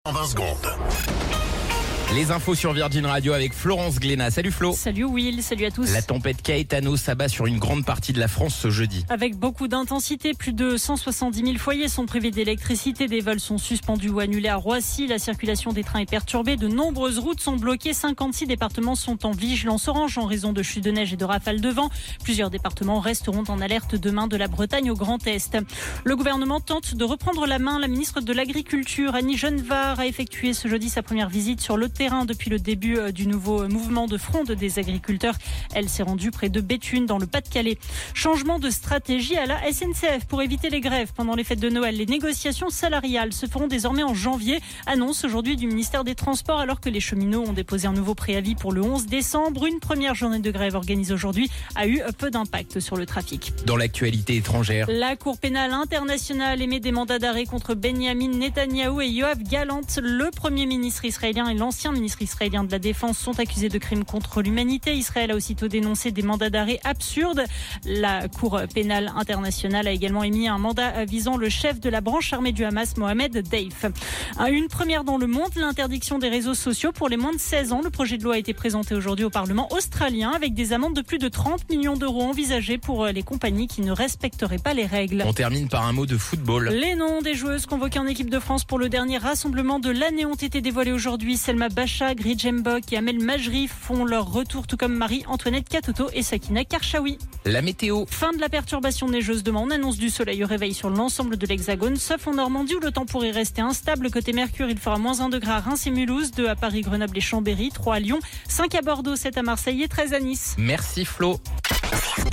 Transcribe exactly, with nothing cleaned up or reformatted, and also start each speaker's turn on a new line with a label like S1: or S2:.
S1: En vingt secondes.
S2: Les infos sur Virgin Radio avec Florence Glénat. Salut Flo.
S3: Salut Will, salut à tous.
S2: La tempête Caetano s'abat sur une grande partie de la France ce jeudi.
S3: Avec beaucoup d'intensité, plus de cent soixante-dix mille foyers sont privés d'électricité. Des vols sont suspendus ou annulés à Roissy. La circulation des trains est perturbée. De nombreuses routes sont bloquées. cinquante-six départements sont en vigilance orange en raison de chutes de neige et de rafales de vent. Plusieurs départements resteront en alerte demain, de la Bretagne au Grand Est. Le gouvernement tente de reprendre la main. La ministre de l'Agriculture, Annie Genevard, a effectué ce jeudi sa première visite sur le terrain depuis le début du nouveau mouvement de fronde des agriculteurs. Elle s'est rendue près de Béthune dans le Pas-de-Calais. Changement de stratégie à la S N C F pour éviter les grèves pendant les fêtes de Noël. Les négociations salariales se feront désormais en janvier. Annonce aujourd'hui du ministère des Transports alors que les cheminots ont déposé un nouveau préavis pour le onze décembre. Une première journée de grève organisée aujourd'hui a eu peu d'impact sur le trafic.
S2: Dans l'actualité étrangère,
S3: la Cour pénale internationale émet des mandats d'arrêt contre Benyamin Netanyahou et Yoav Gallant. Le premier ministre israélien et l'ancien ministre israélien de la Défense sont accusés de crimes contre l'humanité. Israël a aussitôt dénoncé des mandats d'arrêt absurdes. La Cour pénale internationale a également émis un mandat visant le chef de la branche armée du Hamas, Mohamed Deif. Une première dans le monde, l'interdiction des réseaux sociaux pour les moins de seize ans. Le projet de loi a été présenté aujourd'hui au Parlement australien avec des amendes de plus de trente millions d'euros envisagées pour les compagnies qui ne respecteraient pas les règles.
S2: On termine par un mot de football.
S3: Les noms des joueuses convoquées en équipe de France pour le dernier rassemblement de l'année ont été dévoilés aujourd'hui. Selma Bacha, Grid Jembok et Amel Majri font leur retour, tout comme Marie-Antoinette Katoto et Sakina Karchaoui.
S2: La météo.
S3: Fin de la perturbation neigeuse demain. On annonce du soleil au réveil sur l'ensemble de l'Hexagone, sauf en Normandie où le temps pourrait rester instable. Côté Mercure, il fera moins un degré à Reims et Mulhouse, deux à Paris, Grenoble et Chambéry, trois à Lyon, cinq à Bordeaux, sept à Marseille et treize à Nice.
S2: Merci Flo.